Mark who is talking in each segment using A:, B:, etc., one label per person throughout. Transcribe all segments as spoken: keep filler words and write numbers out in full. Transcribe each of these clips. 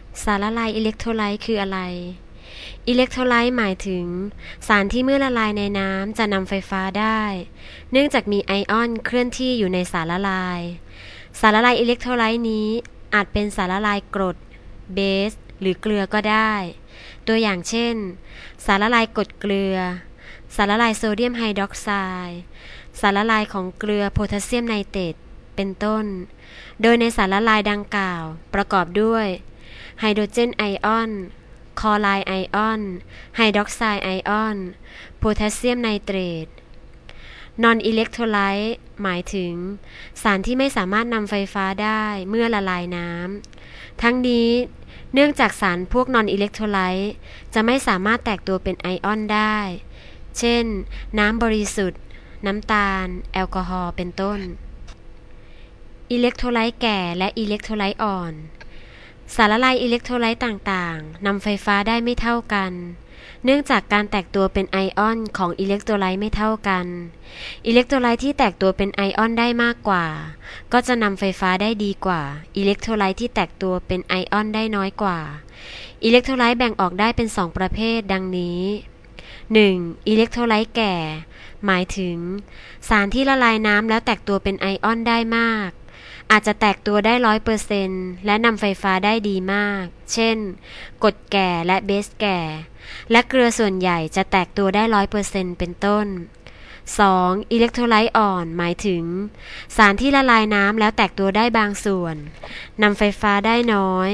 A: สารละลายอิเล็กโทรไลต์คืออะไรอิเล็กโทรไลต์หมายถึงสารที่เมื่อละลายในน้ำจะนำไฟฟ้าได้เนื่องจากมีไอออนเคลื่อนที่อยู่ในสารละลายสารละลายอิเล็กโทรไลต์นี้อาจเป็นสารละลายกรดเบสหรือเกลือก็ได้ตัวอย่างเช่นสารละลายกรดเกลือสารละลายโซเดียมไฮดรอกไซด์สารละลายของเกลือโพแทสเซียมไนเตรตเป็นต้นโดยในสารละลายดังกล่าวประกอบด้วยไฮโดรเจนไอออนคลอไรด์ไอออนไฮดรอกไซด์ไอออนโพแทสเซียมไนเตรตนอนอิเล็กโทรไลต์หมายถึงสารที่ไม่สามารถนำไฟฟ้าได้เมื่อละลายน้ำทั้งนี้เนื่องจากสารพวกนอนอิเล็กโทรไลต์จะไม่สามารถแตกตัวเป็นไอออนได้เช่นน้ำบริสุทธิ์น้ำตาลแอลกอฮอล์เป็นต้นอิเล็กโทรไลต์แก่และอิเล็กโทรไลต์อ่อนสารละลายอิเล็กโทรไลต์ต่างๆนำไฟฟ้าได้ไม่เท่ากันเนื่องจากการแตกตัวเป็นไอออนของอิเล็กโทรไลต์ไม่เท่ากันอิเล็กโทรไลต์ที่แตกตัวเป็นไอออนได้มากกว่าก็จะนำไฟฟ้าได้ดีกว่าอิเล็กโทรไลต์ที่แตกตัวเป็นไอออนได้น้อยกว่าอิเล็กโทรไลต์แบ่งออกได้เป็นสองประเภทดังนี้ หนึ่ง. อิเล็กโทรไลต์แก่หมายถึงสารที่ละลายน้ำแล้วแตกตัวเป็นไอออนได้มากอาจจะแตกตัวได้ ร้อยเปอร์เซ็นต์ และนำไฟฟ้าได้ดีมากเช่นกรดแก่และเบสแก่และเกลือส่วนใหญ่จะแตกตัวได้ ร้อยเปอร์เซ็นต์ เป็นต้น สอง. อิเล็กโทรไลต์อ่อนหมายถึงสารที่ละลายน้ำแล้วแตกตัวได้บางส่วนนำไฟฟ้าได้น้อย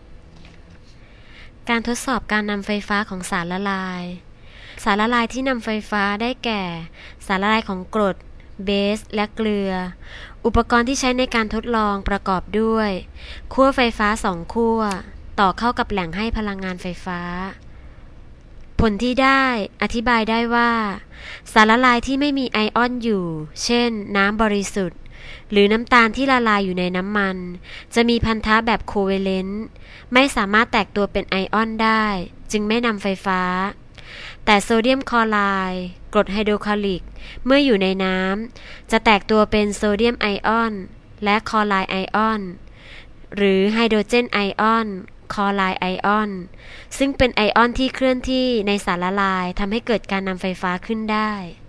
A: การทดสอบการนำไฟฟ้าของสารละลายสารละลายที่นำไฟฟ้าได้แก่สารละลายของกรดเบสและเกลืออุปกรณ์ที่ใช้ในการทดลองประกอบด้วยขั้วไฟฟ้าสองขั้วต่อเข้ากับแหล่งให้พลังงานไฟฟ้าผลที่ได้อธิบายได้ว่าสารละลายที่ไม่มีไอออนอยู่เช่นน้ำบริสุทธิ์หรือน้ำตาลที่ละลายอยู่ในน้ำมันจะมีพันธะแบบโคเวเลนต์ไม่สามารถแตกตัวเป็นไอออนได้จึงไม่นำไฟฟ้าแต่โซเดียมคลอไรด์กรดไฮโดรคลอริกเมื่ออยู่ในน้ำจะแตกตัวเป็นโซเดียมไอออนและคลอไรด์ไอออนหรือไฮโดรเจนไอออนคลอไรด์ไอออนซึ่งเป็นไอออนที่เคลื่อนที่ในสารละลายทำให้เกิดการนำไฟฟ้าขึ้นได้